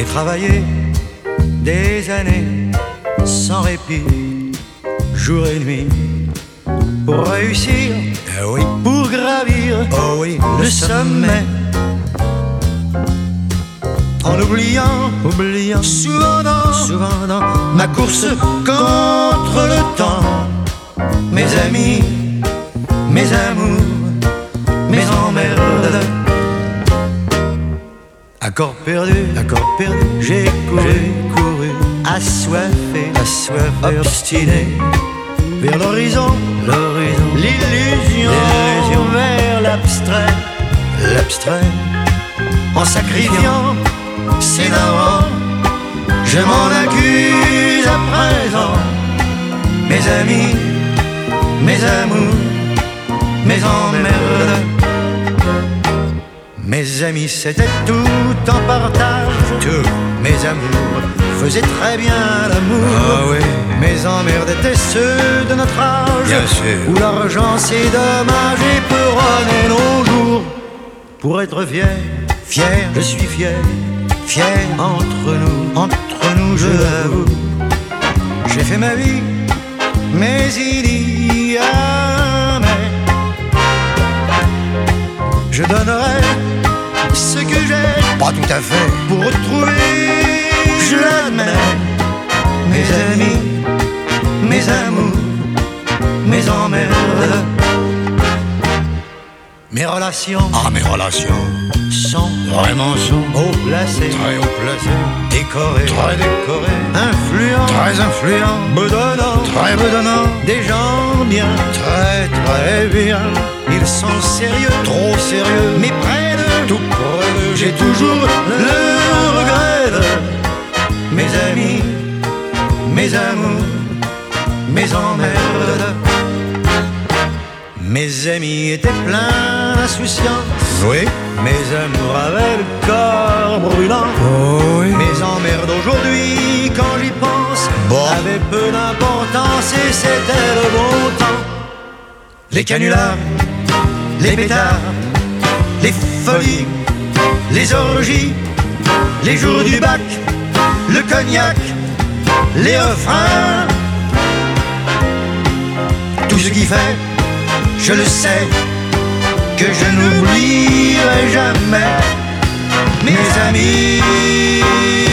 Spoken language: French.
travaillé des années sans répit, jour et nuit, pour réussir, oui, pour gravir, oh oui, le sommet. En oubliant souvent dans ma course contre le temps, mes amis, mes amours, mes emmerdes. Accord perdu, j'ai couru, assoiffé, obstiné, vers l'horizon, l'illusion, vers l'abstrait, en sacrifiant ses darons, je m'en accuse à présent. Mes amis, mes amours, mes emmerdes. Mes amis c'était tout en partage, tout. Mes amours faisaient très bien l'amour, ah oui. Mes emmerdes étaient ceux de notre âge, bien sûr, où l'argent c'est dommage et peut runner nos jours. Pour être fier, je suis fier entre nous je l'avoue. J'ai fait ma vie, mais il y a mais je donnerai ce que j'ai, pas tout à fait, pour retrouver, je l'admets, mes amis, mes amours, mes emmerdes. Mes relations sont vraiment haut placées, très haut placées, décorées, très décorées, influents, bedonnants, des gens bien, très bien. Ils sont sérieux, trop sérieux, mais près de tout près d'eux, j'ai toujours le regret de mes amis, mes amours, mes emmerdes. Mes amis étaient pleins d'insouciance, oui. Mes amours avaient le corps brûlant, oh oui. Mes emmerdes aujourd'hui, quand j'y pense, avaient peu d'importance et c'était le bon temps. Les canulars, les pétards, les folies, les orgies, les jours du bac, le cognac, les refrains, tout ce qui fait, je le sais, que je n'oublierai jamais mes amis.